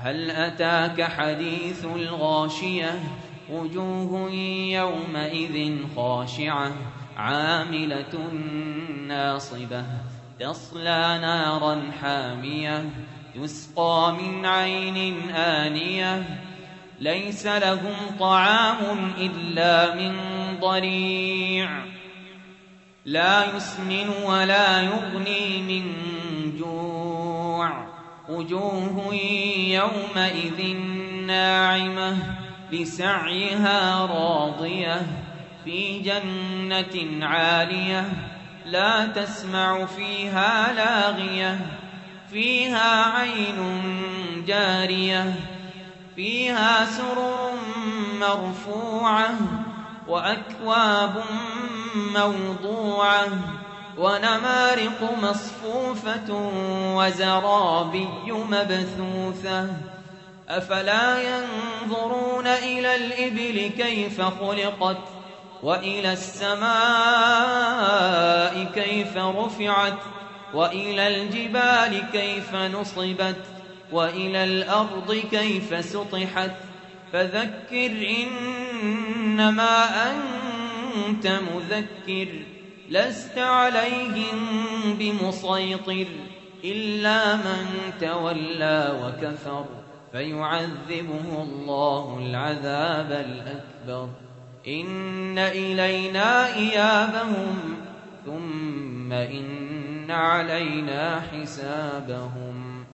هل أتاك حديث الغاشية وجوه يومئذ خاشعة عاملة ناصبة تصلى نارا حامية تسقى من عين آنية ليس لهم طعام إلا من ضريع لا يسمن ولا يغني من جوع وجوه يومئذ ناعمة لسعيها راضية في جنة عالية لا تسمع فيها لاغية فيها عين جارية فيها سرر مرفوعة وأكواب موضوعة ونمارق مصفوفة وزرابي مبثوثة أفلا ينظرون إلى الإبل كيف خلقت وإلى السماء كيف رفعت وإلى الجبال كيف نصبت وإلى الأرض كيف سطحت فذكر إنما أنت مذكر لست عليهم بمسيطر إلا من تولى وكفر فيعذبه الله العذاب الأكبر إن إلينا إيابهم ثم إن علينا حسابهم.